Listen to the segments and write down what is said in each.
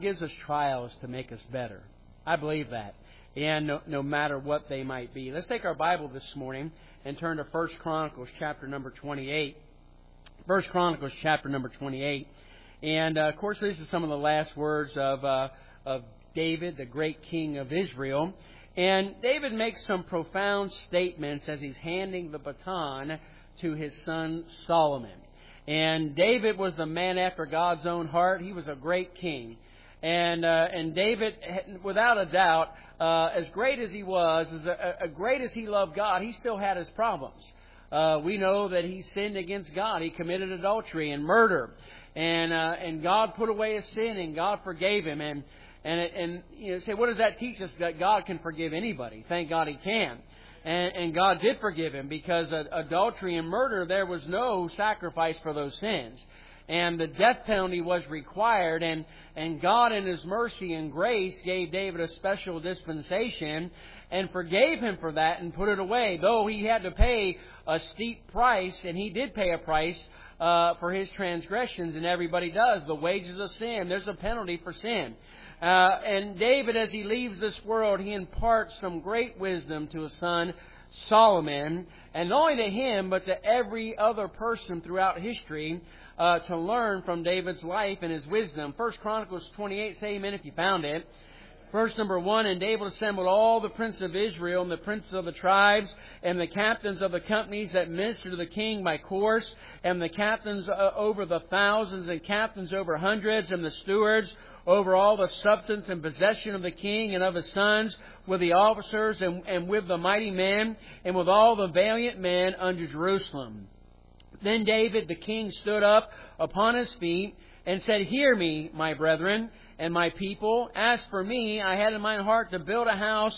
gives us trials to make us better. I believe that. And no matter what they might be. Let's take our Bible this morning and turn to 1 Chronicles chapter number 28. 1 Chronicles chapter number 28. And, of course, these are some of the last words of David, the great king of Israel. And David makes some profound statements as he's handing the baton to his son Solomon. And David was the man after God's own heart. He was a great king. And David, without a doubt, as great as he was, as great as he loved God, he still had his problems. We know that he sinned against God. He committed adultery and murder. And God put away his sin, and God forgave him. And you know, say, what does that teach us? That God can forgive anybody. Thank God He can. And God did forgive him, because adultery and murder, there was no sacrifice for those sins. And the death penalty was required, and God in His mercy and grace gave David a special dispensation and forgave him for that and put it away. Though he had to pay a steep price, and he did pay a price for his transgressions, and everybody does. The wages of sin, there's a penalty for sin. And David, as he leaves this world, he imparts some great wisdom to his son Solomon, and not only to him, but to every other person throughout history, to learn from David's life and his wisdom. 1 Chronicles 28, say amen if you found it. Verse number 1, and David assembled all the princes of Israel, and the princes of the tribes, and the captains of the companies that minister to the king by course, and the captains over the thousands, and captains over hundreds, and the stewards over all the substance and possession of the king and of his sons, with the officers and with the mighty men, and with all the valiant men unto Jerusalem. Then David the king stood up upon his feet and said, Hear me, my brethren, and my people. As for me, I had in my heart to build a house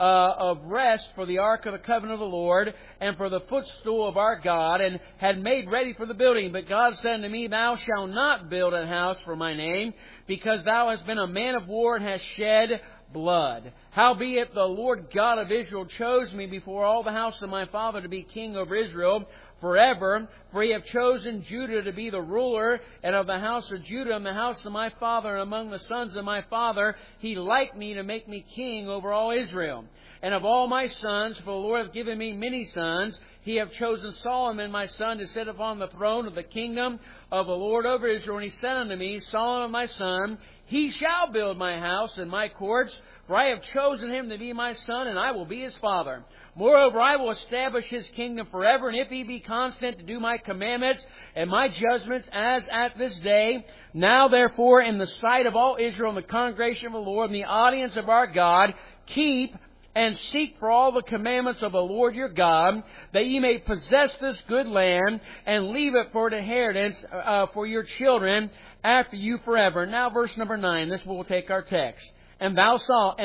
of rest for the ark of the covenant of the Lord, and for the footstool of our God, and had made ready for the building. But God said unto me, Thou shalt not build a house for my name, because thou hast been a man of war and hast shed blood. Howbeit the Lord God of Israel chose me before all the house of my father to be king over Israel forever, for He hath chosen Judah to be the ruler, and of the house of Judah and the house of my father, and among the sons of my father He liked me to make me king over all Israel. And of all my sons, for the Lord hath given me many sons, He hath chosen Solomon my son to sit upon the throne of the kingdom of the Lord over Israel. And He said unto me, Solomon my son, he shall build my house and my courts, for I have chosen him to be my son, and I will be his father. Moreover, I will establish his kingdom forever, and if he be constant to do my commandments and my judgments as at this day. Now therefore, in the sight of all Israel and the congregation of the Lord and the audience of our God, keep and seek for all the commandments of the Lord your God, that ye may possess this good land, and leave it for an inheritance for your children after you forever. Now verse number 9, this will take our text. And thou,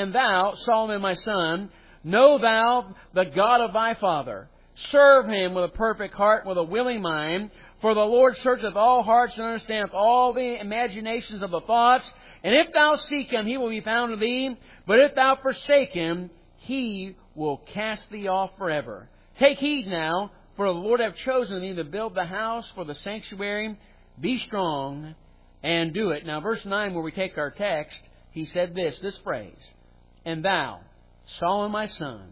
Solomon my son, know thou the God of thy father. Serve Him with a perfect heart, with a willing mind. For the Lord searcheth all hearts, and understandeth all the imaginations of the thoughts. And if thou seek Him, He will be found of thee. But if thou forsake Him, He will cast thee off forever. Take heed now, for the Lord hath chosen thee to build the house for the sanctuary. Be strong and do it. Now verse 9, where we take our text, he said this phrase, And thou, Solomon my son,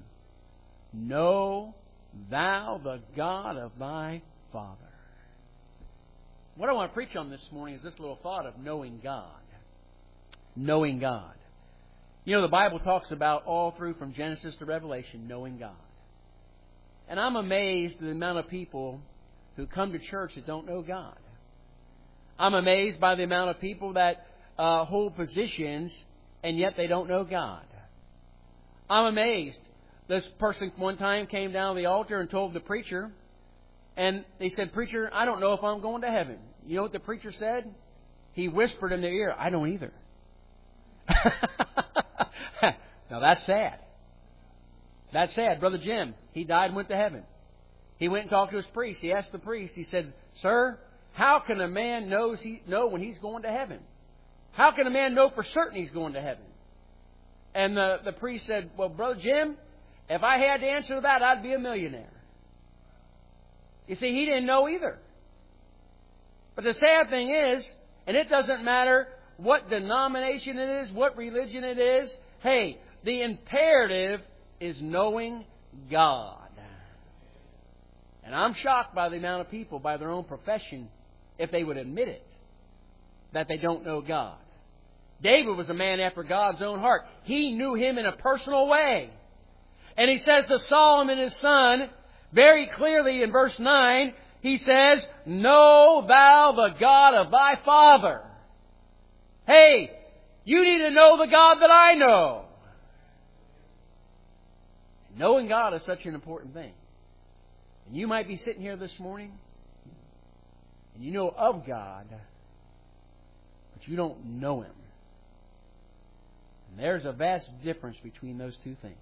know thou the God of thy father. What I want to preach on this morning is this little thought of knowing God. Knowing God. You know, the Bible talks about all through from Genesis to Revelation, knowing God. And I'm amazed at the amount of people who come to church that don't know God. I'm amazed by the amount of people that hold positions and yet they don't know God. I'm amazed. This person one time came down the altar and told the preacher, and they said, Preacher, I don't know if I'm going to heaven. You know what the preacher said? He whispered in their ear, I don't either. Now that's sad. That's sad. Brother Jim, he died and went to heaven. He went and talked to his priest. He asked the priest, he said, Sir, how can a man know when he's going to heaven? How can a man know for certain he's going to heaven? And the priest said, Well, Brother Jim, if I had to answer to that, I'd be a millionaire. You see, he didn't know either. But the sad thing is, and it doesn't matter what denomination it is, what religion it is. Hey, the imperative is knowing God. And I'm shocked by the amount of people, by their own profession, if they would admit it, that they don't know God. David was a man after God's own heart. He knew Him in a personal way. And he says to Solomon his son, very clearly in verse 9, he says, "Know thou the God of thy father." Hey, you need to know the God that I know. Knowing God is such an important thing. And you might be sitting here this morning, and you know of God, but you don't know Him. And there's a vast difference between those two things.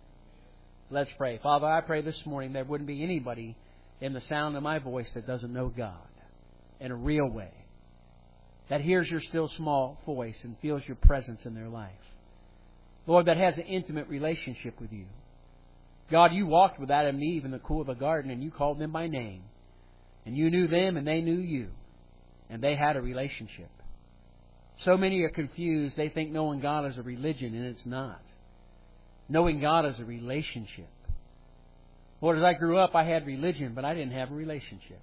Let's pray. Father, I pray this morning there wouldn't be anybody in the sound of my voice that doesn't know God in a real way, that hears your still small voice and feels your presence in their life. Lord, that has an intimate relationship with you. God, you walked with Adam and Eve in the cool of the garden, and you called them by name. And you knew them, and they knew you. And they had a relationship. So many are confused. They think knowing God is a religion, and it's not. Knowing God is a relationship. Lord, as I grew up, I had religion, but I didn't have a relationship.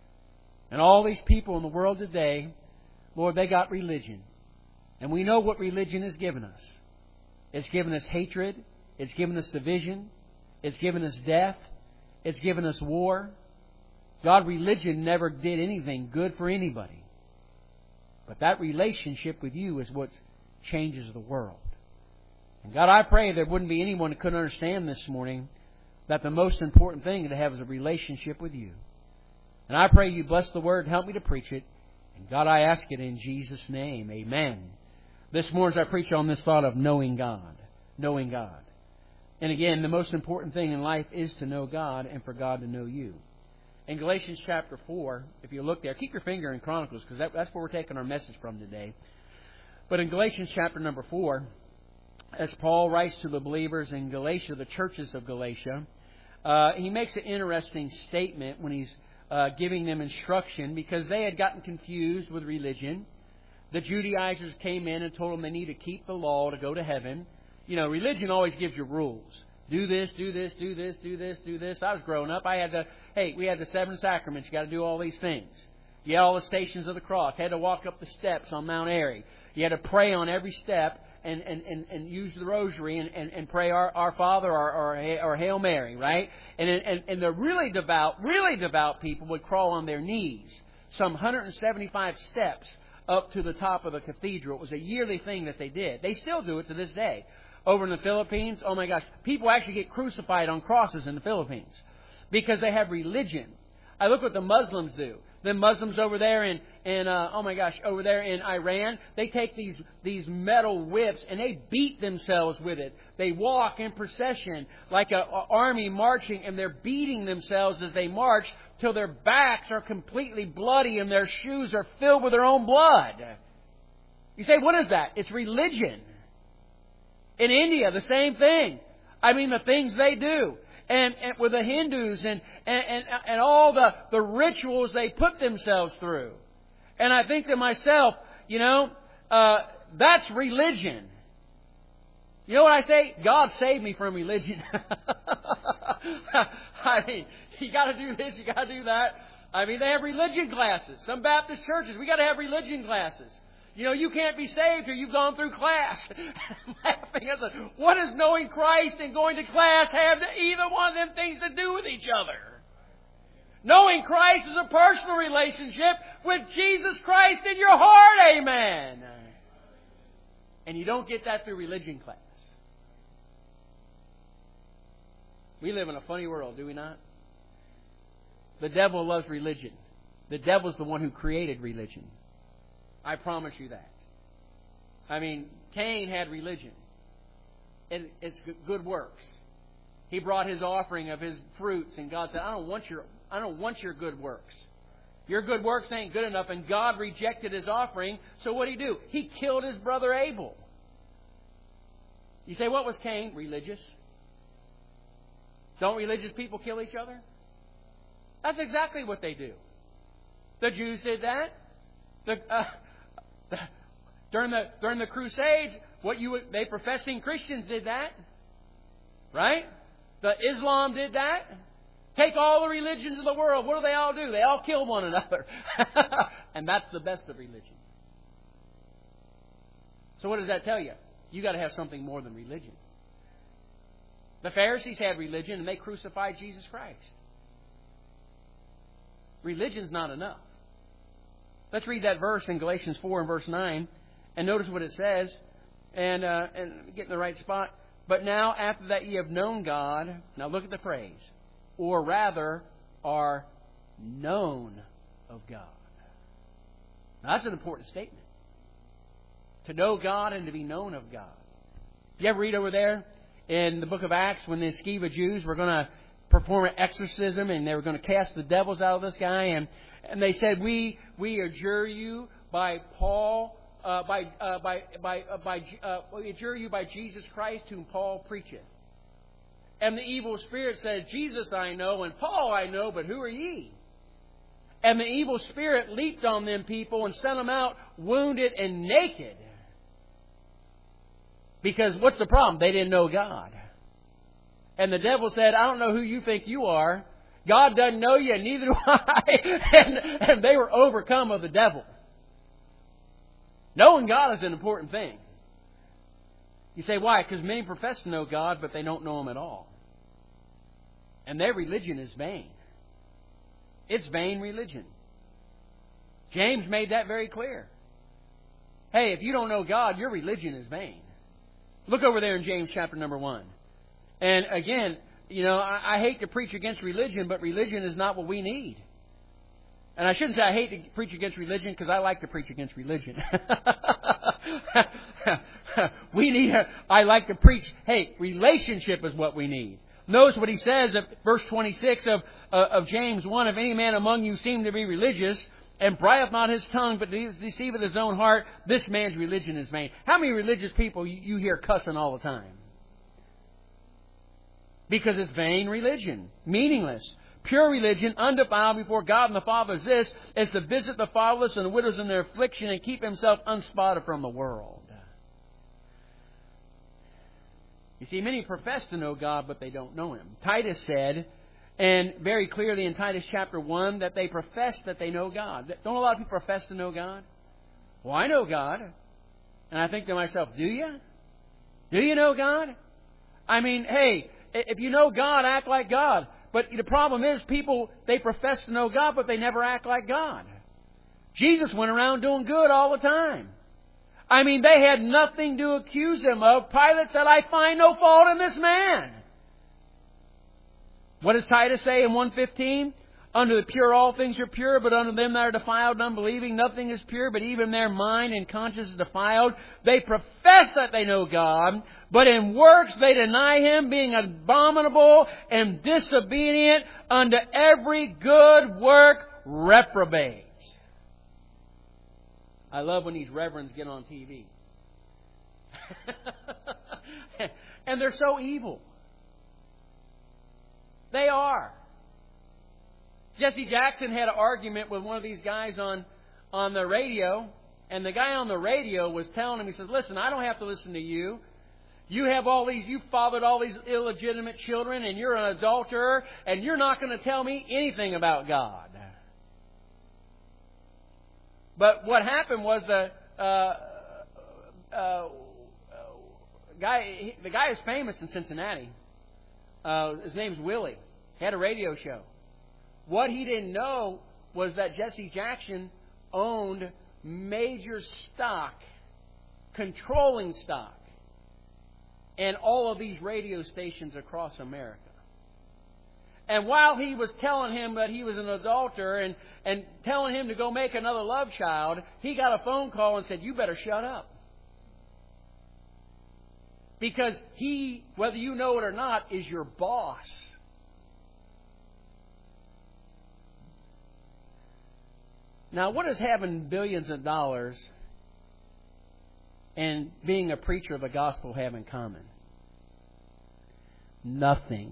And all these people in the world today, Lord, they got religion. And we know what religion has given us. It's given us hatred. It's given us division. It's given us death. It's given us war. God, religion never did anything good for anybody. But that relationship with you is what changes the world. And God, I pray there wouldn't be anyone who couldn't understand this morning that the most important thing to have is a relationship with you. And I pray you bless the Word and help me to preach it. And God, I ask it in Jesus' name. Amen. This morning I preach on this thought of knowing God. Knowing God. And again, the most important thing in life is to know God and for God to know you. In Galatians chapter 4, if you look there, keep your finger in Chronicles, because that's where we're taking our message from today. But in Galatians chapter number 4, as Paul writes to the believers in Galatia, the churches of Galatia, he makes an interesting statement when he's giving them instruction, because they had gotten confused with religion. The Judaizers came in and told them they need to keep the law to go to heaven. You know, religion always gives you rules. Do this, do this, do this, do this, do this. I was growing up. We had the 7 sacraments. You got to do all these things. You had all the stations of the cross. You had to walk up the steps on Mount Airy. You had to pray on every step and use the rosary and pray our Father or Hail Mary, right? And the really devout people would crawl on their knees some 175 steps up to the top of the cathedral. It was a yearly thing that they did. They still do it to this day. Over in the Philippines, oh my gosh, people actually get crucified on crosses in the Philippines because they have religion. I look what the Muslims do. The Muslims over there over there in Iran, they take these metal whips and they beat themselves with it. They walk in procession like an army marching, and they're beating themselves as they march till their backs are completely bloody and their shoes are filled with their own blood. You say, what is that? It's religion. In India, the same thing. I mean, the things they do. And with the Hindus and all the rituals they put themselves through. And I think to myself, that's religion. You know what I say? God saved me from religion. I mean, you got to do this, you got to do that. I mean, they have religion classes. Some Baptist churches, we got to have religion classes. You can't be saved till you've gone through class. Laughing. I said, what does knowing Christ and going to class have either one of them things to do with each other? Knowing Christ is a personal relationship with Jesus Christ in your heart. Amen. And you don't get that through religion class. We live in a funny world, do we not? The devil loves religion. The devil's the one who created religion. I promise you that. I mean, Cain had religion. It's good works. He brought his offering of his fruits, and God said, I don't want your good works. Your good works ain't good enough, and God rejected his offering. So what did he do? He killed his brother Abel. You say, what was Cain? Religious. Don't religious people kill each other? That's exactly what they do. The Jews did that. During the Crusades, they professing Christians did that. Right? The Islam did that. Take all the religions of the world. What do they all do? They all kill one another. And that's the best of religion. So what does that tell you? You got to have something more than religion. The Pharisees had religion and they crucified Jesus Christ. Religion's not enough. Let's read that verse in Galatians 4 and verse 9. And notice what it says. And get in the right spot. But now, after that ye have known God. Now look at the phrase. Or rather, are known of God. Now, that's an important statement. To know God and to be known of God. You ever read over there in the book of Acts when the Sceva Jews were going to perform an exorcism and they were going to cast the devils out of this guy, and they said, we adjure you by Paul, we adjure you by Jesus Christ whom Paul preacheth. And the evil spirit said, Jesus I know and Paul I know, but who are ye? And the evil spirit leaped on them people and sent them out wounded and naked. Because what's the problem? They didn't know God. And the devil said, I don't know who you think you are. God doesn't know you, and neither do I. And they were overcome of the devil. Knowing God is an important thing. You say, why? Because many profess to know God, but they don't know Him at all. And their religion is vain. It's vain religion. James made that very clear. Hey, if you don't know God, your religion is vain. Look over there in James chapter number 1. And again, I hate to preach against religion, but religion is not what we need. And I shouldn't say I hate to preach against religion, because I like to preach against religion. I like to preach, hey, relationship is what we need. Notice what he says at verse 26 of James 1, if any man among you seem to be religious, and brideth not his tongue, but deceiveth his own heart, this man's religion is vain. How many religious people you hear cussing all the time? Because it's vain religion, meaningless. Pure religion, undefiled before God and the Father is this, is to visit the fatherless and the widows in their affliction and keep himself unspotted from the world. You see, many profess to know God, but they don't know Him. Titus said, and very clearly in Titus chapter 1, that they profess that they know God. Don't a lot of people profess to know God? Well, I know God. And I think to myself, do you? Do you know God? I mean, hey, if you know God, act like God. But the problem is people, they profess to know God, but they never act like God. Jesus went around doing good all the time. I mean, they had nothing to accuse Him of. Pilate said, I find no fault in this man. What does Titus say in 1:15? Unto the pure all things are pure, but unto them that are defiled and unbelieving nothing is pure, but even their mind and conscience is defiled. They profess that they know God, but in works they deny Him, being abominable and disobedient unto every good work reprobates. I love when these reverends get on TV. And they're so evil. They are. Jesse Jackson had an argument with one of these guys on the radio, and the guy on the radio was telling him, he says, listen, I don't have to listen to you. You fathered all these illegitimate children, and you're an adulterer, and you're not going to tell me anything about God. But what happened was the guy is famous in Cincinnati. His name's Willie. He had a radio show. What he didn't know was that Jesse Jackson owned major stock, controlling stock, in all of these radio stations across America. And while he was telling him that he was an adulterer and telling him to go make another love child, he got a phone call and said, you better shut up. Because he, whether you know it or not, is your boss. Now, what does having billions of dollars and being a preacher of the gospel have in common? Nothing.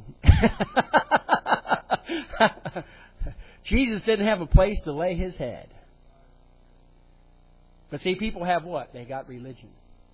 Jesus didn't have a place to lay His head. But see, people have what? They got religion.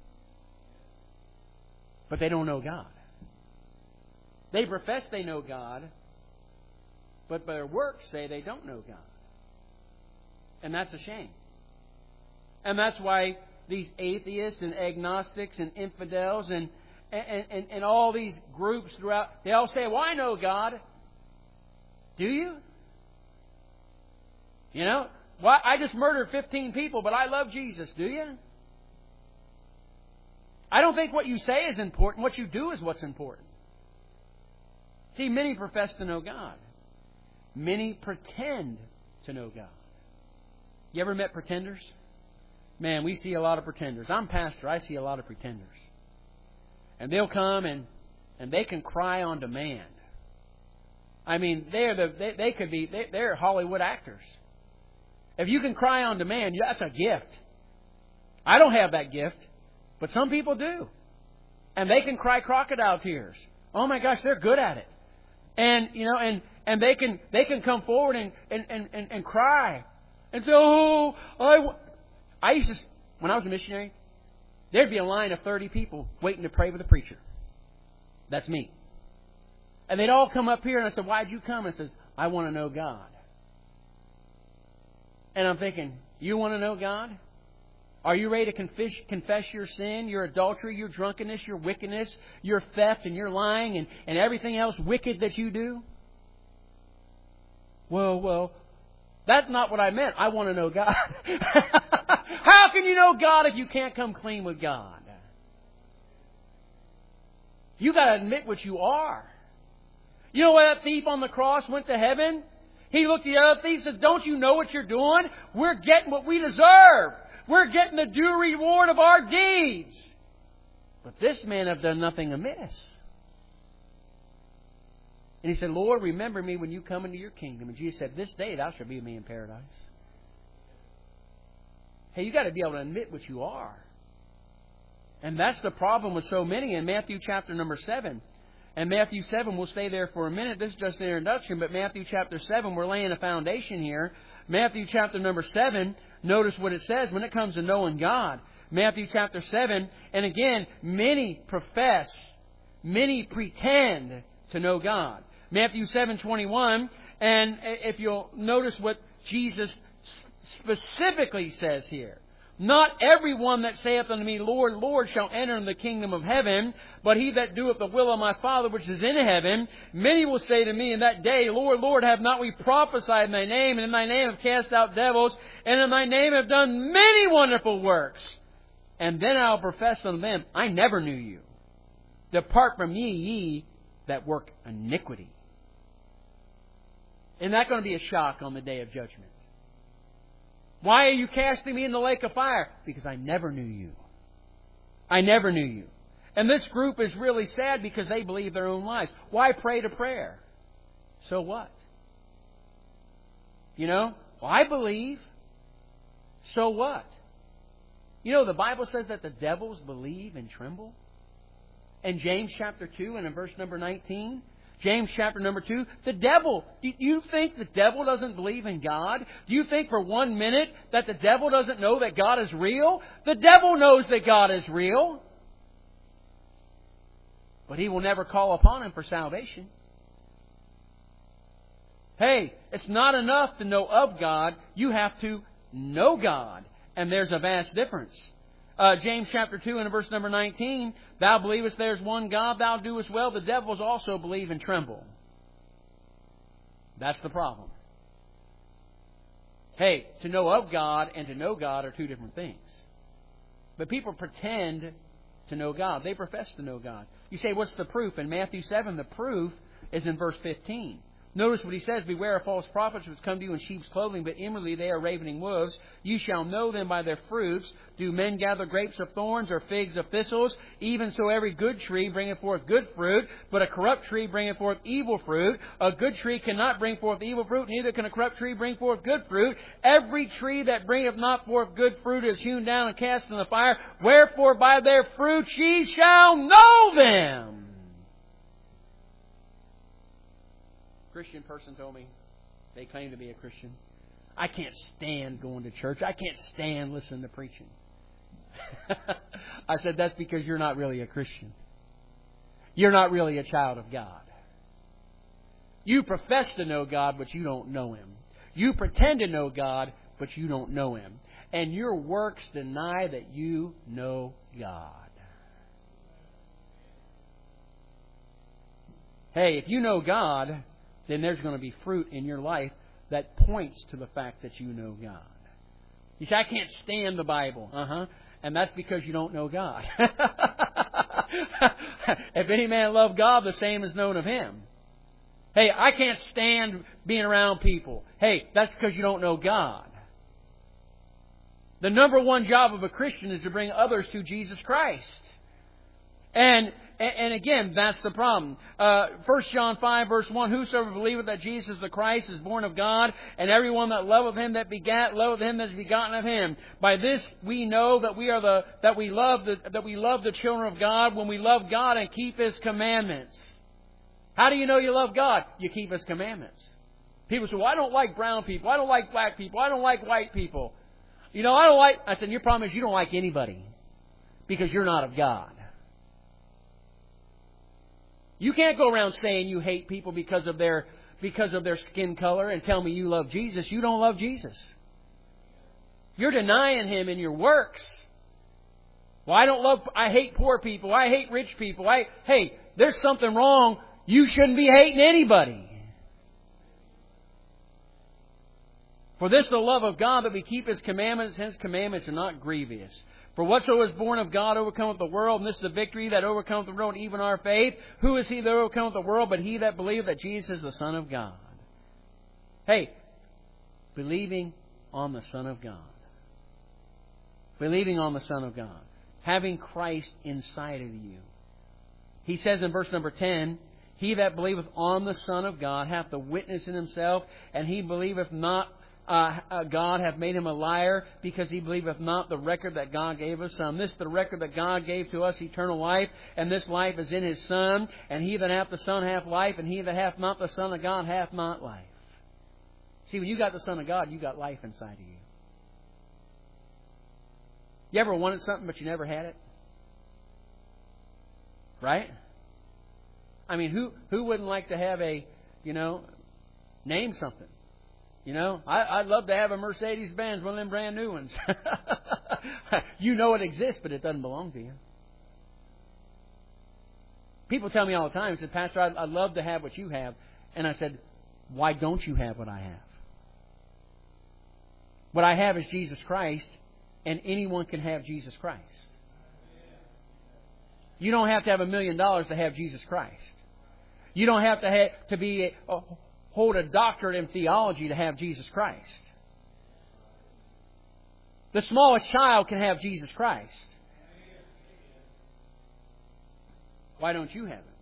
But they don't know God. They profess they know God, but their works say they don't know God. And that's a shame. And that's why these atheists and agnostics and infidels and all these groups throughout, they all say, well, I know God. Do you? You know, well, I just murdered 15 people, but I love Jesus. Do you? I don't think what you say is important. What you do is what's important. See, many profess to know God. Many pretend to know God. You ever met pretenders? Man, we see a lot of pretenders. I'm pastor. I see a lot of pretenders. And they'll come and they can cry on demand. I mean, they're Hollywood actors. If you can cry on demand, that's a gift. I don't have that gift, but some people do. And they can cry crocodile tears. Oh my gosh, they're good at it. And you know, and they can come forward and cry and say, "Oh, I used to, when I was a missionary, there'd be a line of 30 people waiting to pray with the preacher. That's me. And they'd all come up here, and I said, "Why'd you come?" And I says, "I want to know God." And I'm thinking, you want to know God? Are you ready to confess your sin, your adultery, your drunkenness, your wickedness, your theft, and your lying, and everything else wicked that you do? Well, that's not what I meant. I want to know God. How can you know God if you can't come clean with God? You got to admit what you are. You know why that thief on the cross went to heaven? He looked at the other thief and said, "Don't you know what you're doing? We're getting what we deserve. We're getting the due reward of our deeds. But this man have done nothing amiss." And he said, "Lord, remember me when you come into your kingdom." And Jesus said, "This day thou shalt be with me in paradise." Hey, you got to be able to admit what you are. And that's the problem with so many in Matthew chapter number 7. And Matthew 7, we'll stay there for a minute. This is just an introduction, but Matthew chapter 7, we're laying a foundation here. Matthew chapter number 7, notice what it says when it comes to knowing God. Matthew chapter 7, and again, many profess, many pretend to know God. Matthew 7:21, and if you'll notice what Jesus specifically says here. "Not everyone that saith unto me, Lord, Lord, shall enter in the kingdom of heaven, but he that doeth the will of my Father which is in heaven. Many will say to me in that day, Lord, Lord, have not we prophesied in thy name, and in thy name have cast out devils, and in thy name have done many wonderful works? And then I'll profess unto them, I never knew you. Depart from me, ye that work iniquity." Isn't that going to be a shock on the day of judgment? "Why are you casting me in the lake of fire?" "Because I never knew you. I never knew you." And this group is really sad because they believe their own lies. Why pray to prayer? So what? You know, well, I believe. So what? You know, the Bible says that the devils believe and tremble. In James chapter 2 and in verse number 19, James chapter number 2, the devil, do you think the devil doesn't believe in God? Do you think for 1 minute that the devil doesn't know that God is real? The devil knows that God is real. But he will never call upon Him for salvation. Hey, it's not enough to know of God. You have to know God. And there's a vast difference. James chapter 2 and verse number 19, "Thou believest there is one God, thou doest well. The devils also believe and tremble." That's the problem. Hey, to know of God and to know God are two different things. But people pretend to know God. They profess to know God. You say, what's the proof? In Matthew 7, the proof is in verse 15. Notice what he says, "Beware of false prophets which come to you in sheep's clothing, but inwardly they are ravening wolves. You shall know them by their fruits. Do men gather grapes of thorns or figs of thistles? Even so every good tree bringeth forth good fruit, but a corrupt tree bringeth forth evil fruit. A good tree cannot bring forth evil fruit, neither can a corrupt tree bring forth good fruit. Every tree that bringeth not forth good fruit is hewn down and cast in the fire. Wherefore by their fruits ye shall know them." Christian person told me, they claim to be a Christian, I can't stand going to church. I can't stand listening to preaching. I said, that's because you're not really a Christian. You're not really a child of God. You profess to know God, but you don't know Him. You pretend to know God, but you don't know Him. And your works deny that you know God. Hey, if you know God, then there's going to be fruit in your life that points to the fact that you know God. You say, I can't stand the Bible. And that's because you don't know God. If any man love God, the same is known of Him. Hey, I can't stand being around people. Hey, that's because you don't know God. The number one job of a Christian is to bring others to Jesus Christ. And again, that's the problem. 1 John 5, verse 1, whosoever believeth that Jesus the Christ is born of God, and everyone that loveth Him that begat, loveth Him that is begotten of Him. By this we know that we love the children of God, when we love God and keep His commandments. How do you know you love God? You keep His commandments. People say, well, I don't like brown people. I don't like black people. I don't like white people. I said, your problem is you don't like anybody because you're not of God. You can't go around saying you hate people because of their skin color and tell me you love Jesus. You don't love Jesus. You're denying Him in your works. Well, I hate poor people. I hate rich people. Hey, there's something wrong. You shouldn't be hating anybody. For this is the love of God, that we keep His commandments. His commandments are not grievous. For whatsoever is born of God overcometh the world, and this is the victory that overcometh the world, even our faith. Who is he that overcometh the world but he that believeth that Jesus is the Son of God? Hey, believing on the Son of God. Believing on the Son of God. Having Christ inside of you. He says in verse number 10, he that believeth on the Son of God hath the witness in himself, and he believeth not God hath made him a liar, because he believeth not the record that God gave us. This the record that God gave to us, eternal life, and this life is in His Son. And he that hath the Son hath life, and he that hath not the Son of God hath not life. See, when you got the Son of God, you got life inside of you. You ever wanted something but you never had it? Right? I mean, who wouldn't like to have name something? I'd love to have a Mercedes-Benz, one of them brand new ones. You know it exists, but it doesn't belong to you. People tell me all the time, they said, Pastor, I'd love to have what you have. And I said, why don't you have what I have? What I have is Jesus Christ, and anyone can have Jesus Christ. You don't have to have $1 million to have Jesus Christ. You don't have to hold a doctorate in theology to have Jesus Christ. The smallest child can have Jesus Christ. Why don't you have it?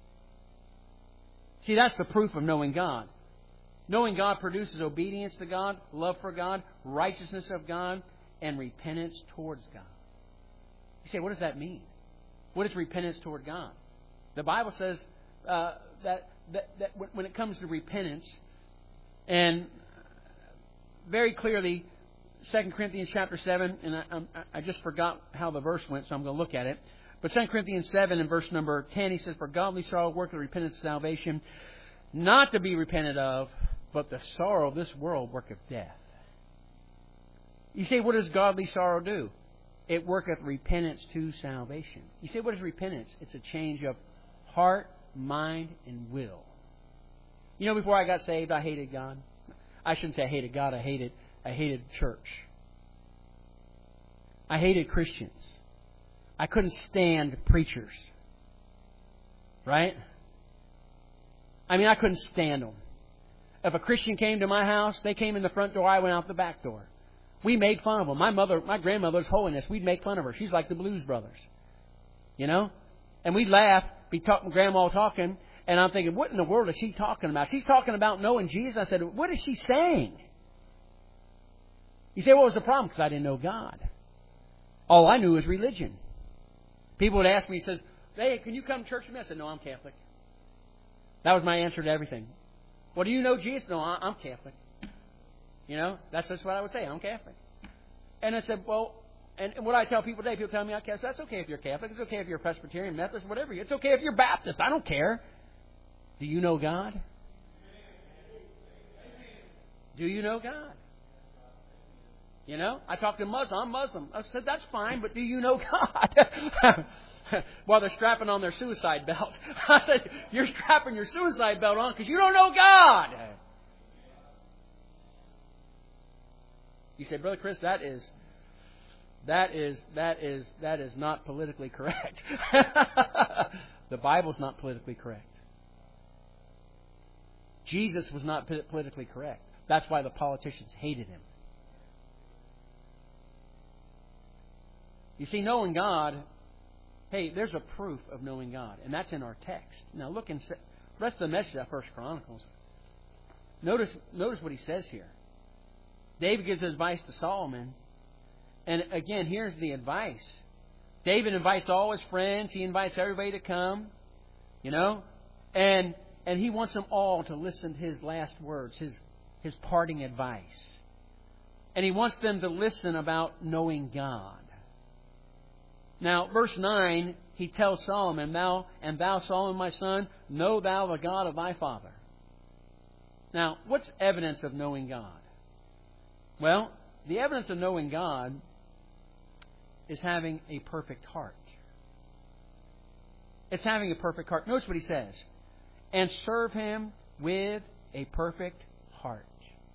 See, that's the proof of knowing God. Knowing God produces obedience to God, love for God, righteousness of God, and repentance towards God. You say, what does that mean? What is repentance toward God? The Bible says that when it comes to repentance, and very clearly, 2 Corinthians chapter 7, and I just forgot how the verse went, so I'm going to look at it. But 2 Corinthians 7 and verse number 10, he says, for godly sorrow worketh repentance to salvation, not to be repented of, but the sorrow of this world worketh death. You say, what does godly sorrow do? It worketh repentance to salvation. You say, what is repentance? It's a change of heart, mind, and will. Before I got saved, I hated God. I shouldn't say I hated God. I hated church. I hated Christians. I couldn't stand preachers. Right? I couldn't stand them. If a Christian came to my house, they came in the front door, I went out the back door. We made fun of them. My grandmother's holiness, we'd make fun of her. She's like the Blues Brothers. And we'd laugh, be talking, Grandma talking, and I'm thinking, what in the world is she talking about? She's talking about knowing Jesus. I said, what is she saying? You say, what was the problem? Because I didn't know God. All I knew was religion. People would ask me, he says, hey, can you come to church with me? I said, no, I'm Catholic. That was my answer to everything. Well, do you know Jesus? No, I'm Catholic. You know, that's just what I would say. I'm Catholic. And I said, well, and what I tell people today, people tell me, okay, so that's okay if you're Catholic. It's okay if you're Presbyterian, Methodist, whatever. It's okay if you're Baptist. I don't care. Do you know God? Do you know God? You know, I talked to Muslim. I'm Muslim. I said, that's fine, but do you know God? While they're strapping on their suicide belt. I said, you're strapping your suicide belt on because you don't know God. You said, Brother Chris, that is not politically correct. The Bible's not politically correct. Jesus was not politically correct. That's why the politicians hated Him. You see, knowing God, hey, there's a proof of knowing God, and that's in our text. Now look in the rest of the message of 1 Chronicles. Notice what he says here. David gives advice to Solomon. And again, here's the advice. David invites all his friends. He invites everybody to come. You know? And he wants them all to listen to his last words, his parting advice. And he wants them to listen about knowing God. Now, verse 9, he tells Solomon, thou, Solomon, my son, know thou the God of thy father. Now, what's evidence of knowing God? Well, the evidence of knowing God is having a perfect heart. It's having a perfect heart. Notice what he says. And serve Him with a perfect heart.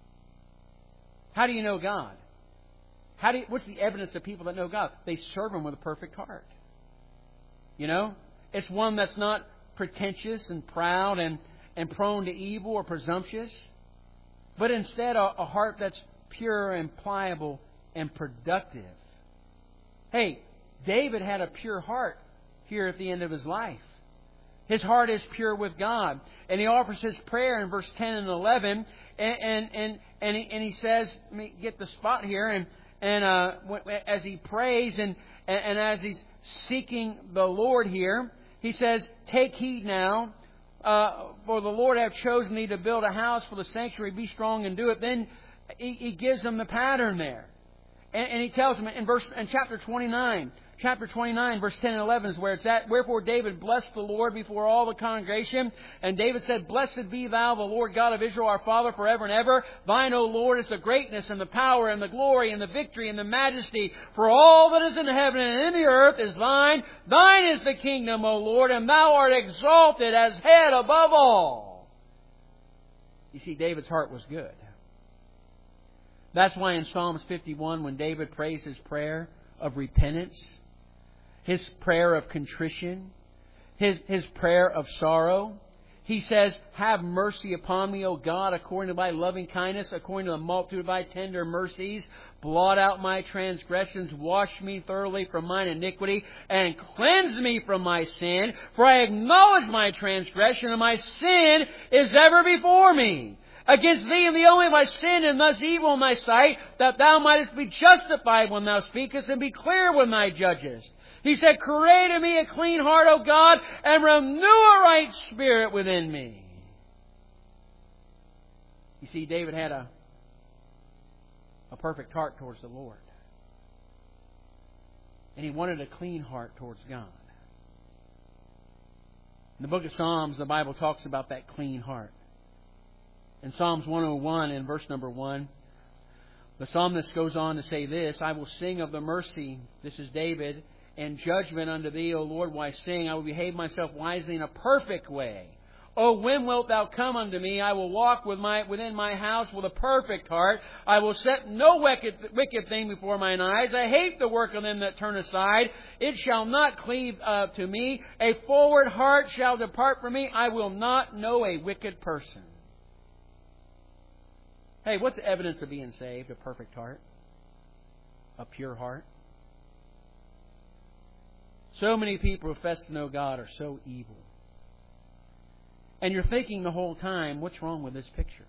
How do you know God? What's the evidence of people that know God? They serve Him with a perfect heart. You know? It's one that's not pretentious and proud and prone to evil or presumptuous, but instead a heart that's pure and pliable and productive. Hey, David had a pure heart here at the end of his life. His heart is pure with God. And he offers his prayer in verse 10 and 11. And he says, let me get the spot here. And as he prays and as he's seeking the Lord here, he says, take heed now, for the Lord hath chosen thee to build a house for the sanctuary. Be strong and do it. Then he gives them the pattern there. And he tells them in chapter 29, verse 10 and 11 is where it's at. Wherefore David blessed the Lord before all the congregation. And David said, Blessed be thou, the Lord God of Israel, our Father, forever and ever. Thine, O Lord, is the greatness and the power and the glory and the victory and the majesty. For all that is in heaven and in the earth is thine. Thine is the kingdom, O Lord, and thou art exalted as head above all. You see, David's heart was good. That's why in Psalms 51, when David prays his prayer of repentance, his prayer of contrition, his prayer of sorrow, he says, Have mercy upon me, O God, according to thy loving kindness, according to the multitude of thy tender mercies. Blot out my transgressions, wash me thoroughly from mine iniquity, and cleanse me from my sin. For I acknowledge my transgression, and my sin is ever before me. Against thee and thee only have I sinned, and thus evil in thy sight, that thou mightest be justified when thou speakest, and be clear when thou judgest. He said, Create in me a clean heart, O God, and renew a right spirit within me. You see, David had a perfect heart towards the Lord. And he wanted a clean heart towards God. In the book of Psalms, the Bible talks about that clean heart. In Psalms 101 and verse number 1, the psalmist goes on to say this, I will sing of the mercy, this is David, and judgment unto thee, O Lord, why sing? I will behave myself wisely in a perfect way. O when wilt thou come unto me? I will walk within my house with a perfect heart. I will set no wicked thing before mine eyes. I hate the work of them that turn aside. It shall not cleave to me. A forward heart shall depart from me. I will not know a wicked person. Hey, what's the evidence of being saved? A perfect heart. A pure heart. So many people who profess to know God are so evil. And you're thinking the whole time, what's wrong with this picture?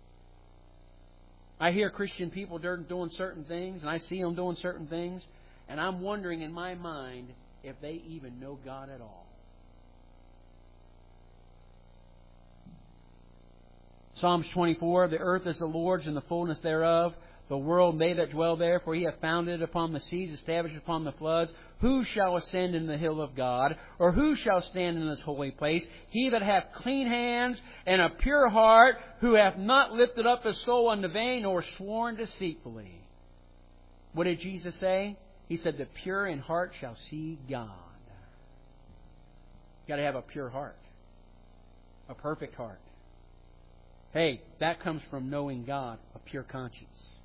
I hear Christian people doing certain things, and I see them doing certain things, and I'm wondering in my mind if they even know God at all. Psalms 24, the earth is the Lord's and the fullness thereof, the world and they that dwell there, for He hath founded it upon the seas, established upon the floods. Who shall ascend in the hill of God? Or who shall stand in His holy place? He that hath clean hands and a pure heart, who hath not lifted up his soul unto vain, nor sworn deceitfully. What did Jesus say? He said, the pure in heart shall see God. You've got to have a pure heart. A perfect heart. Hey, that comes from knowing God, a pure conscience.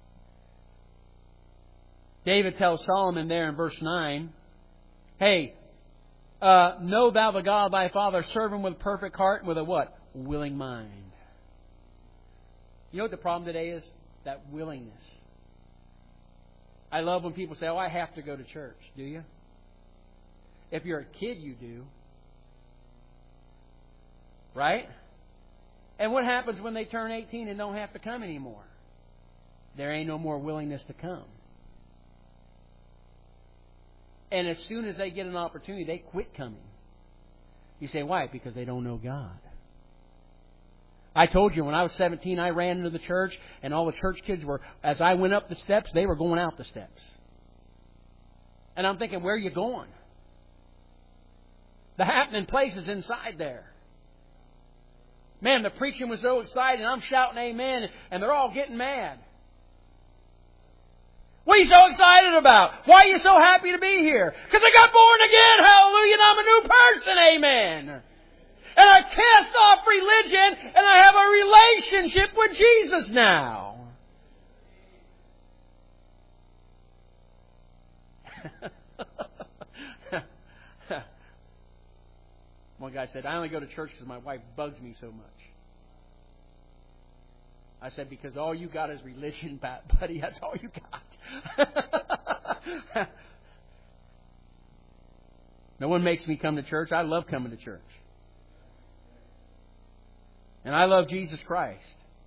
David tells Solomon there in verse 9, hey, know thou the God of thy father, serve Him with a perfect heart and with a what? Willing mind. You know what the problem today is? That willingness. I love when people say, oh, I have to go to church. Do you? If you're a kid, you do. Right? And what happens when they turn 18 and don't have to come anymore? There ain't no more willingness to come. And as soon as they get an opportunity, they quit coming. You say, why? Because they don't know God. I told you, when I was 17, I ran into the church, and all the church kids were, as I went up the steps, they were going out the steps. And I'm thinking, where are you going? The happening place is inside there. Man, the preaching was so exciting, I'm shouting amen, and they're all getting mad. What are you so excited about? Why are you so happy to be here? Because I got born again, hallelujah, and I'm a new person, amen. And I cast off religion, and I have a relationship with Jesus now. One guy said, I only go to church because my wife bugs me so much. I said, because all you got is religion, buddy. That's all you got. No one makes me come to church. I love coming to church. And I love Jesus Christ.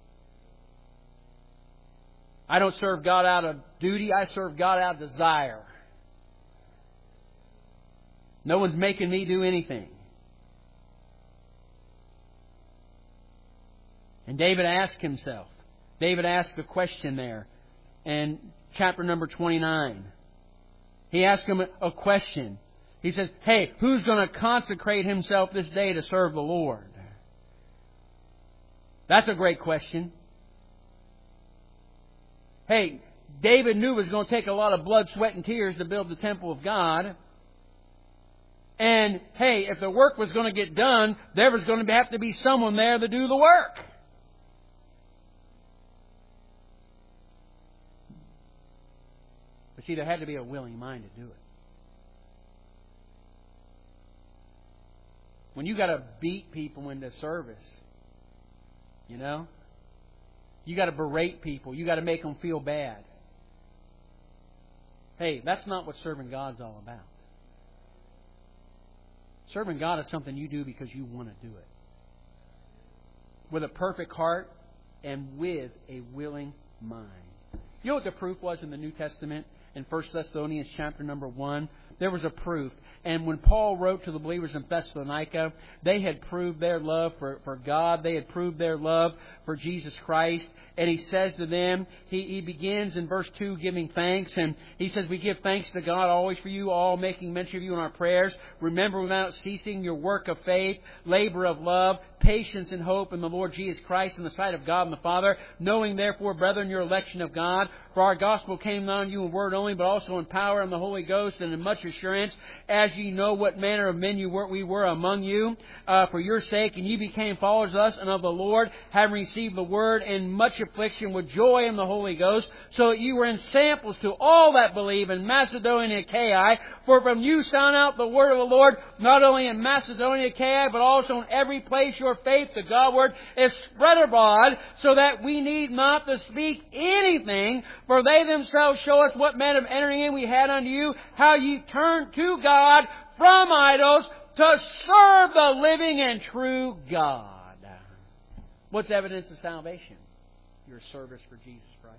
I don't serve God out of duty. I serve God out of desire. No one's making me do anything. And David asked himself. David asked a question there in chapter number 29. He asked him a question. He says, hey, who's going to consecrate himself this day to serve the Lord? That's a great question. Hey, David knew it was going to take a lot of blood, sweat, and tears to build the temple of God. And, hey, if the work was going to get done, there was going to have to be someone there to do the work. But see, there had to be a willing mind to do it. When you got to beat people into service, you know, you got to berate people, you got to make them feel bad. Hey, that's not what serving God's all about. Serving God is something you do because you want to do it. With a perfect heart and with a willing mind. You know what the proof was in the New Testament? In 1 Thessalonians chapter number 1, there was a proof. And when Paul wrote to the believers in Thessalonica, they had proved their love for God. They had proved their love for Jesus Christ. And he says to them, he begins in verse 2 giving thanks. And he says, we give thanks to God always for you all, making mention of you in our prayers. Remember without ceasing your work of faith, labor of love, patience and hope in the Lord Jesus Christ in the sight of God and the Father. Knowing therefore, brethren, your election of God. For our gospel came not on you in word only, but also in power and the Holy Ghost and in much assurance, as ye know what manner of men we were among you, for your sake, and ye became followers of us and of the Lord, having received the word in much affliction with joy in the Holy Ghost, so that you were in samples to all that believe in Macedonia and Achaia. For from you sound out the word of the Lord, not only in Macedonia and Achaia, but also in every place your faith to Godward is spread abroad, so that we need not to speak anything, for they themselves show us what manner of entering in we had unto you, how ye turned to God from idols to serve the living and true God. What's evidence of salvation? Your service for Jesus Christ.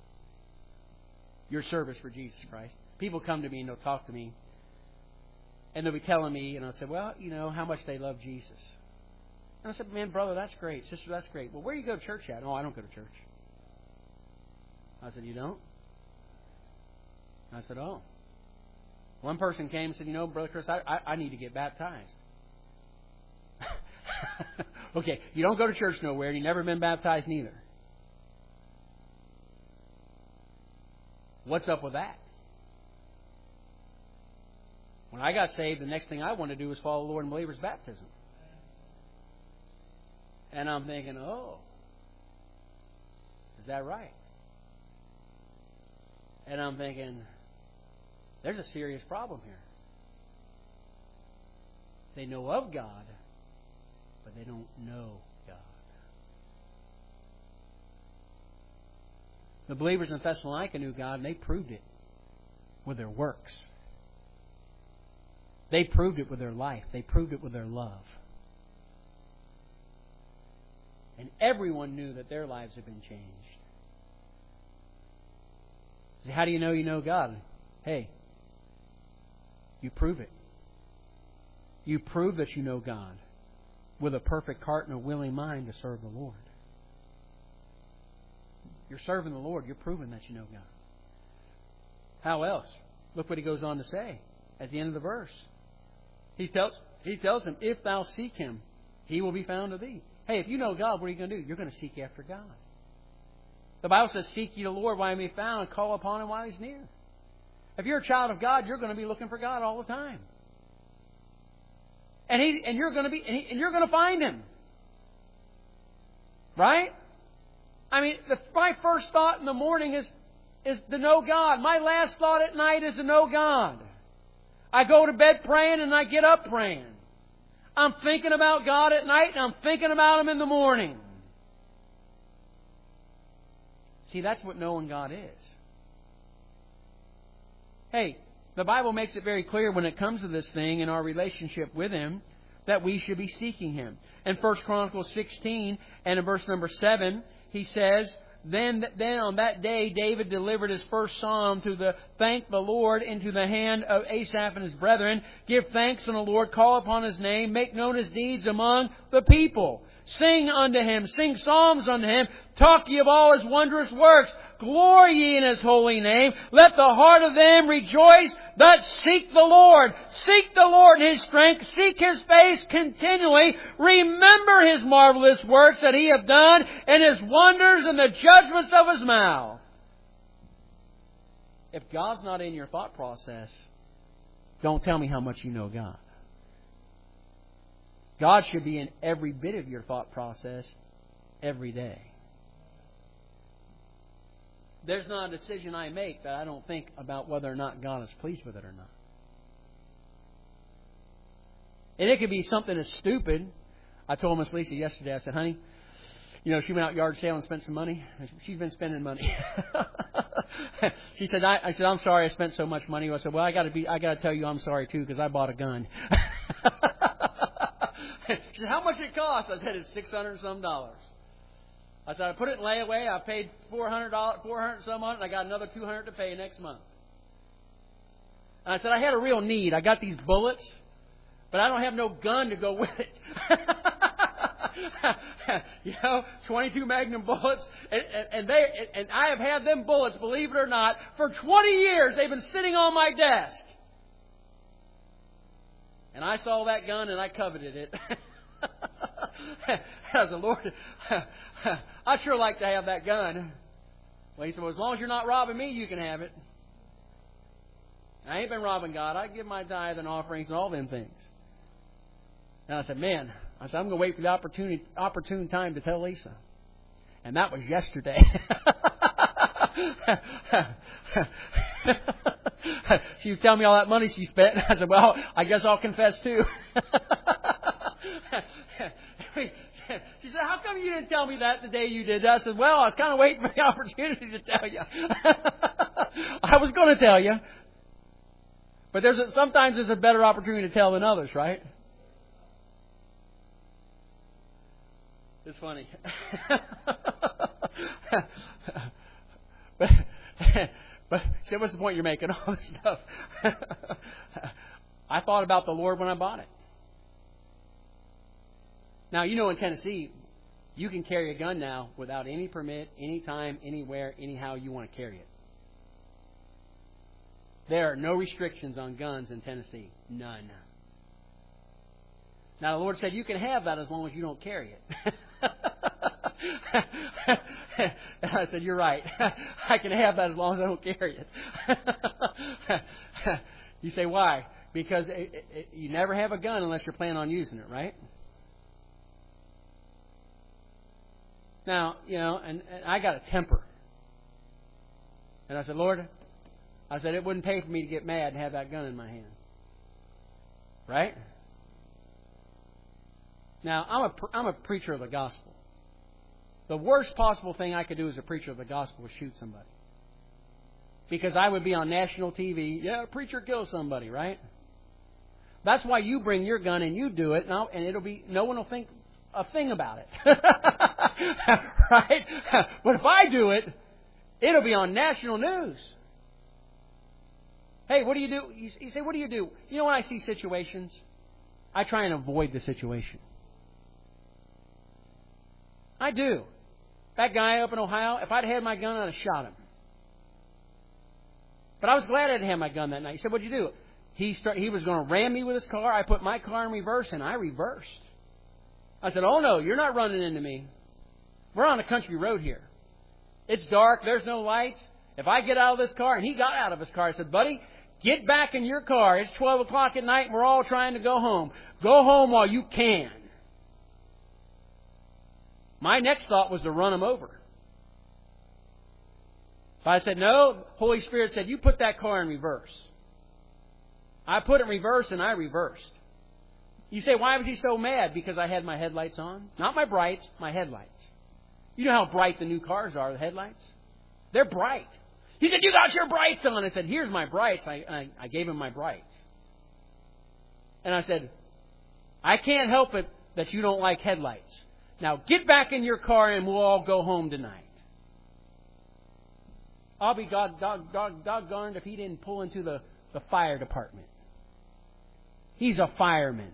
Your service for Jesus Christ. People come to me and they'll talk to me. And they'll be telling me, and I'll say, well, how much they love Jesus. And I said, man, brother, that's great. Sister, that's great. Well, where do you go to church at? No, I don't go to church. I said, you don't? I said, oh. One person came and said, Brother Chris, I need to get baptized. Okay, you don't go to church nowhere, and you've never been baptized neither. What's up with that? When I got saved, the next thing I wanted to do was follow the Lord in believer's baptism. And I'm thinking, oh, is that right? And I'm thinking, there's a serious problem here. They know of God, but they don't know God. The believers in Thessalonica knew God, and they proved it with their works. They proved it with their life. They proved it with their love. And everyone knew that their lives had been changed. So how do you know God? Hey, you prove it. You prove that you know God with a perfect heart and a willing mind to serve the Lord. You're serving the Lord. You're proving that you know God. How else? Look what he goes on to say at the end of the verse. He tells him, if thou seek Him, He will be found of thee. Hey, if you know God, what are you going to do? You're going to seek after God. The Bible says, seek ye the Lord while He may be found, and call upon Him while He's near. If you're a child of God, you're going to be looking for God all the time. And you're going to find Him. Right? I mean, my first thought in the morning is to know God. My last thought at night is to know God. I go to bed praying and I get up praying. I'm thinking about God at night and I'm thinking about Him in the morning. See, that's what knowing God is. Hey, the Bible makes it very clear when it comes to this thing in our relationship with Him that we should be seeking Him. In 1 Chronicles 16 and in verse number 7, he says, Then on that day David delivered his first psalm to thank the Lord into the hand of Asaph and his brethren. Give thanks unto the Lord, call upon His name, make known His deeds among the people. Sing unto Him, sing psalms unto Him, talk ye of all His wondrous works. Glory ye in His holy name. Let the heart of them rejoice that seek the Lord. Seek the Lord in His strength. Seek His face continually. Remember His marvelous works that He hath done, and His wonders and the judgments of His mouth. If God's not in your thought process, don't tell me how much you know God. God should be in every bit of your thought process every day. There's not a decision I make that I don't think about whether or not God is pleased with it or not. And it could be something as stupid. I told Miss Lisa yesterday, I said, honey, she went out yard sale and spent some money. She's been spending money. She said, I said, I'm sorry I spent so much money. I said, well, I got to tell you I'm sorry too, because I bought a gun. She said, how much it cost? I said, it's $600 and some. I said, I put it in layaway. I paid $400 and some on it, and I got another $200 to pay next month. And I said, I had a real need. I got these bullets, but I don't have no gun to go with it. 22 Magnum bullets, and I have had them bullets, believe it or not, for 20 years. They've been sitting on my desk. And I saw that gun and I coveted it. I said, Lord, I'd sure like to have that gun. Well, He said, well, as long as you're not robbing me, you can have it. I ain't been robbing God. I give my tithe and offerings and all them things. And I said, man, I'm going to wait for the opportune time to tell Lisa. And that was yesterday. She was telling me all that money she spent. I said, well, I guess I'll confess too. She said, how come you didn't tell me that the day you did that? I said, well, I was kind of waiting for the opportunity to tell you. I was going to tell you. But sometimes there's a better opportunity to tell than others, right? It's funny. But see, what's the point you're making? All this stuff. I thought about the Lord when I bought it. Now, you know, in Tennessee, you can carry a gun now without any permit, anytime, anywhere, anyhow you want to carry it. There are no restrictions on guns in Tennessee. None. Now, the Lord said you can have that as long as you don't carry it. I said, you're right. I can have that as long as I don't carry it. You say, why? Because you never have a gun unless you're planning on using it, right? Now, you know, and I got a temper. And I said, Lord, I said, it wouldn't pay for me to get mad and have that gun in my hand. Right? Now, I'm a preacher of the gospel. The worst possible thing I could do as a preacher of the gospel is shoot somebody. Because I would be on national TV, yeah, preacher kills somebody, right? That's why you bring your gun and you do it, and it'll be, no one will think a thing about it. Right? But if I do it, it'll be on national news. Hey, what do you do? You say, what do you do? You know, when I see situations, I try and avoid the situation. I do. That guy up in Ohio, if I'd had my gun, I'd have shot him. But I was glad I didn't have my gun that night. He said, what'd you do? He was going to ram me with his car. I put my car in reverse, and I reversed. I said, oh, no, you're not running into me. We're on a country road here. It's dark. There's no lights. If I get out of this car, and he got out of his car, I said, buddy, get back in your car. It's 12 o'clock at night, and we're all trying to go home. Go home while you can. My next thought was to run him over. But I said, no. Holy Spirit said, you put that car in reverse. I put it in reverse, and I reversed. You say, why was he so mad? Because I had my headlights on. Not my brights, my headlights. You know how bright the new cars are, the headlights? They're bright. He said, you got your brights on. I said, here's my brights. I gave him my brights. And I said, I can't help it that you don't like headlights. Now get back in your car and we'll all go home tonight. I'll be doggoned if he didn't pull into the fire department. He's a fireman.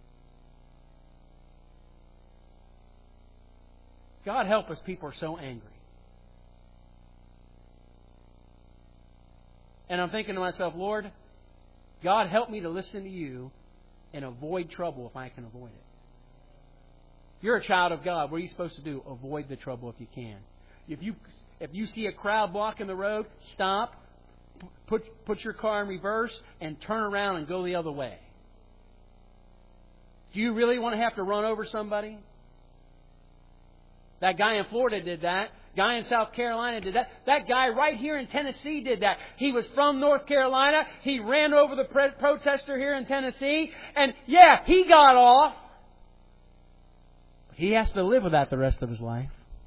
God help us, people are so angry. And I'm thinking to myself, Lord, God help me to listen to you and avoid trouble if I can avoid it. You're a child of God. What are you supposed to do? Avoid the trouble if you can. If you see a crowd blocking the road, stop, put your car in reverse, and turn around and go the other way. Do you really want to have to run over somebody? That guy in Florida did that. Guy in South Carolina did that. That guy right here in Tennessee did that. He was from North Carolina. He ran over the protester here in Tennessee. And yeah, he got off. He has to live with that the rest of his life.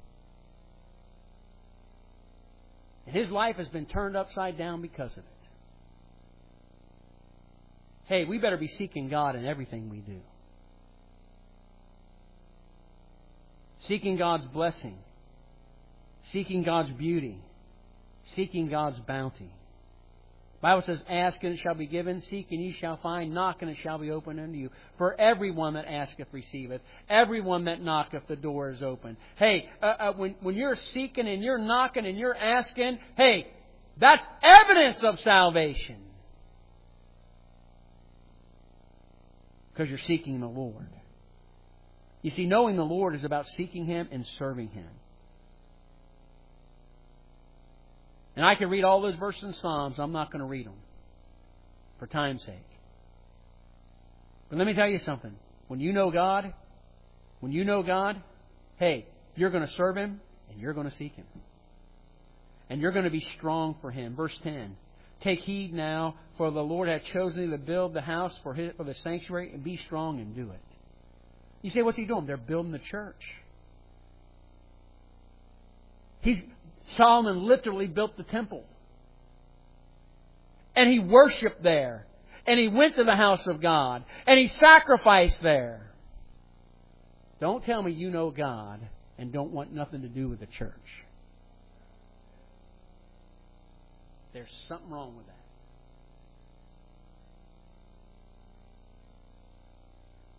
And his life has been turned upside down because of it. Hey, we better be seeking God in everything we do. Seeking God's blessing. Seeking God's beauty. Seeking God's bounty. The Bible says, ask and it shall be given, seek and ye shall find, knock and it shall be opened unto you. For everyone that asketh receiveth, everyone that knocketh the door is open. Hey, when you're seeking and you're knocking and you're asking, hey, that's evidence of salvation. Because you're seeking the Lord. You see, knowing the Lord is about seeking Him and serving Him. And I can read all those verses in Psalms. I'm not going to read them for time's sake. But let me tell you something. When you know God, hey, you're going to serve Him and you're going to seek Him. And you're going to be strong for Him. Verse 10. Take heed now, for the Lord hath chosen thee to build the house for the sanctuary, and be strong and do it. You say, what's He doing? They're building the church. Solomon literally built the temple. And he worshipped there. And he went to the house of God. And he sacrificed there. Don't tell me you know God and don't want nothing to do with the church. There's something wrong with that.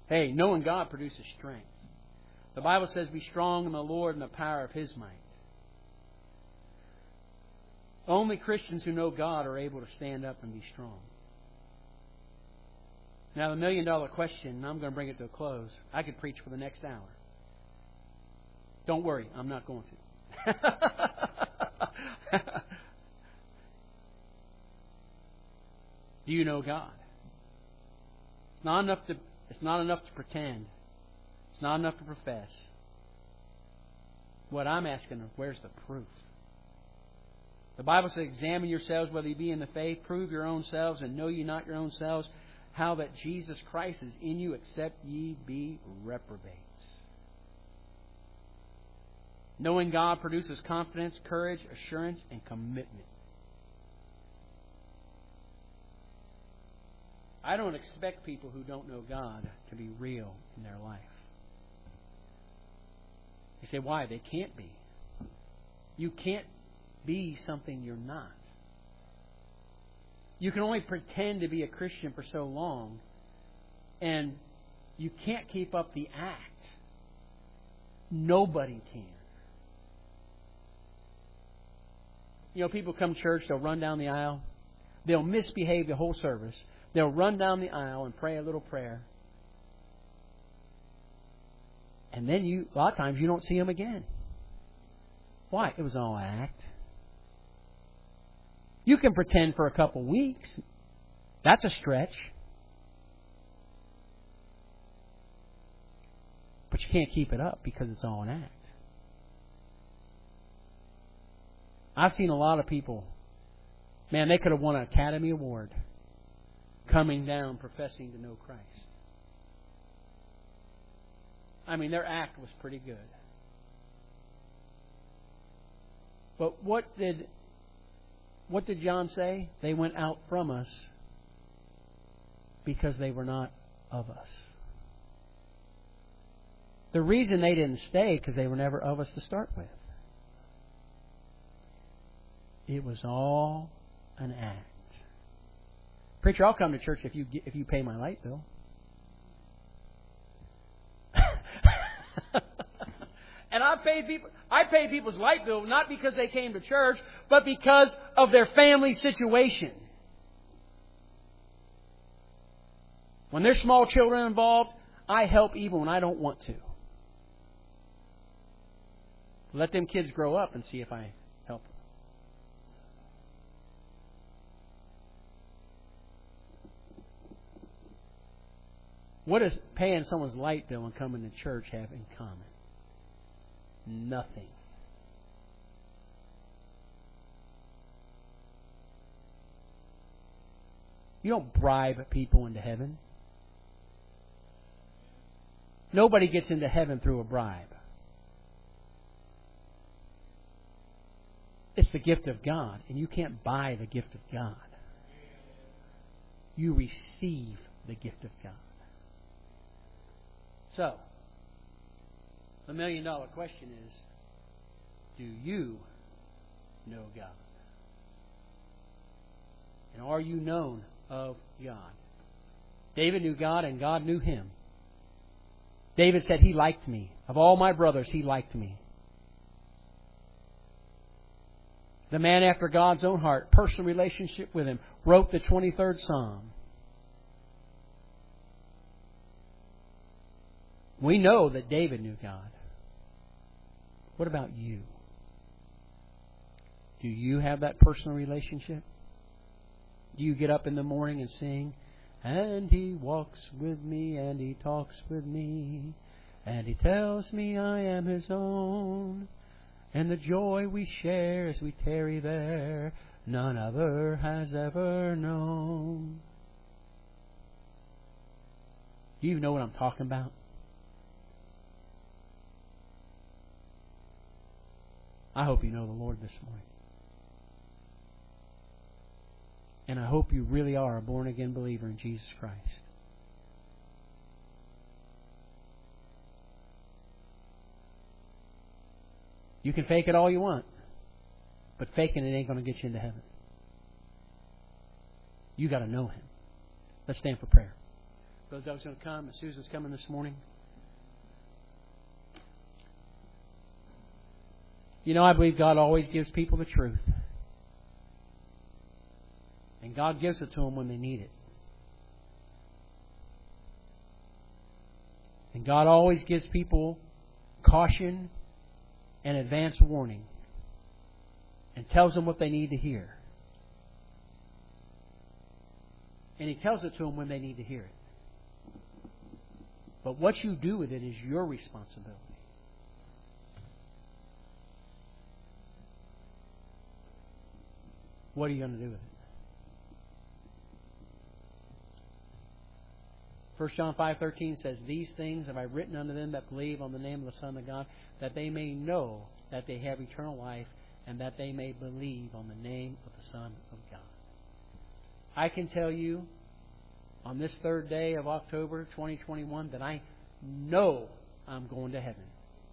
Hey, knowing God produces strength. The Bible says, be strong in the Lord and the power of His might. Only Christians who know God are able to stand up and be strong. Now, the million-dollar question, and I'm going to bring it to a close. I could preach for the next hour. Don't worry, I'm not going to. Do you know God? It's not enough to pretend. It's not enough to profess. What I'm asking is, where's the proof? The Bible says, examine yourselves whether you be in the faith, prove your own selves, and know ye not your own selves, how that Jesus Christ is in you, except ye be reprobates. Knowing God produces confidence, courage, assurance, and commitment. I don't expect people who don't know God to be real in their life. You say, why? They can't be. You can't be something you're not. You can only pretend to be a Christian for so long, and you can't keep up the act. Nobody can. You know, people come to church, they'll run down the aisle. They'll misbehave the whole service. They'll run down the aisle and pray a little prayer. And then a lot of times you don't see them again. Why? It was all act. You can pretend for a couple weeks. That's a stretch. But you can't keep it up because it's all an act. I've seen a lot of people, man, they could have won an Academy Award coming down professing to know Christ. I mean, their act was pretty good. But what did John say? They went out from us because they were not of us. The reason they didn't stay because they were never of us to start with. It was all an act. Preacher, I'll come to church if you pay my light bill. And I pay people's light bill not because they came to church, but because of their family situation. When there's small children involved, I help even when I don't want to. Let them kids grow up and see if I help them. What does paying someone's light bill and coming to church have in common? Nothing. You don't bribe people into heaven. Nobody gets into heaven through a bribe. It's the gift of God, and you can't buy the gift of God. You receive the gift of God. So, the million-dollar question is, do you know God? And are you known of God? David knew God and God knew him. David said, He liked me. Of all my brothers, He liked me. The man after God's own heart, personal relationship with Him, wrote the 23rd Psalm. We know that David knew God. What about you? Do you have that personal relationship? Do you get up in the morning and sing, and He walks with me, and He talks with me, and He tells me I am His own, and the joy we share as we tarry there, none other has ever known. Do you know what I'm talking about? I hope you know the Lord this morning. And I hope you really are a born-again believer in Jesus Christ. You can fake it all you want, but faking it ain't going to get you into heaven. You got to know Him. Let's stand for prayer. Brother Doug's going to come. Susan's coming this morning. You know, I believe God always gives people the truth. And God gives it to them when they need it. And God always gives people caution and advance warning. And tells them what they need to hear. And He tells it to them when they need to hear it. But what you do with it is your responsibility. What are you going to do with it? 1 John 5:13 says, "These things have I written unto them that believe on the name of the Son of God, that they may know that they have eternal life, and that they may believe on the name of the Son of God." I can tell you on this third day of October 2021 that I know I'm going to heaven.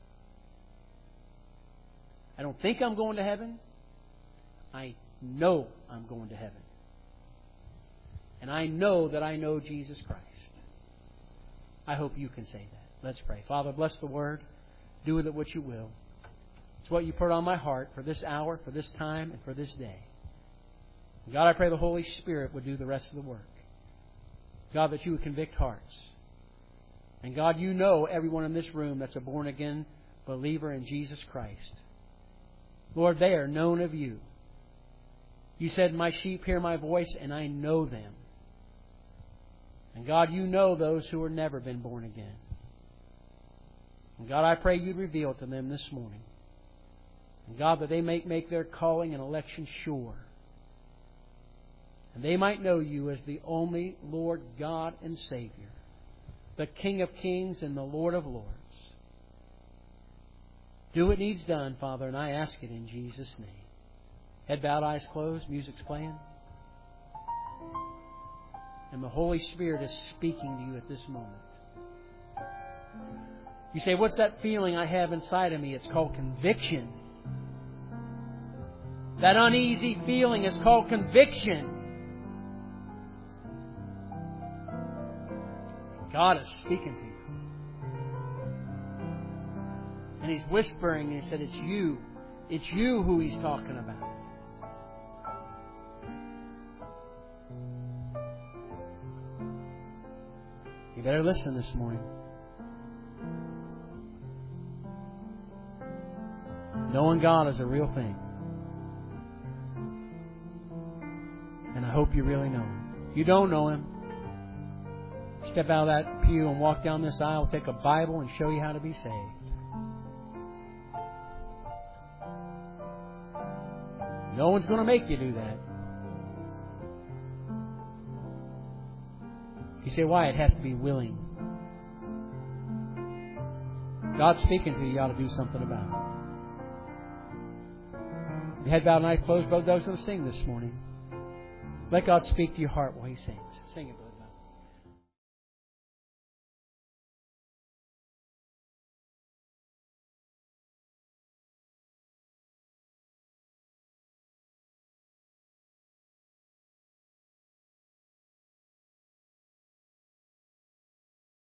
I don't think I'm going to heaven. I know I'm going to heaven. And I know that I know Jesus Christ. I hope you can say that. Let's pray. Father, bless the Word. Do with it what you will. It's what you put on my heart for this hour, for this time, and for this day. God, I pray the Holy Spirit would do the rest of the work. God, that you would convict hearts. And God, you know everyone in this room that's a born-again believer in Jesus Christ. Lord, they are known of you. You said, "My sheep hear my voice, and I know them." And God, you know those who have never been born again. And God, I pray you'd reveal it to them this morning. And God, that they may make their calling and election sure. And they might know you as the only Lord God and Savior, the King of kings and the Lord of lords. Do what needs done, Father, and I ask it in Jesus' name. Head bowed, eyes closed, music's playing. And the Holy Spirit is speaking to you at this moment. You say, "What's that feeling I have inside of me?" It's called conviction. That uneasy feeling is called conviction. God is speaking to you. And He's whispering, and He said, "It's you. It's you who He's talking about." You better listen this morning. Knowing God is a real thing. And I hope you really know Him. If you don't know Him, step out of that pew and walk down this aisle, take a Bible and show you how to be saved. No one's going to make you do that. You say, "Why? It has to be willing." God's speaking to you. You ought to do something about it. Your head bowed and eyes closed. Brother Doug's going to sing this morning. Let God speak to your heart while he sings. Sing it, brother.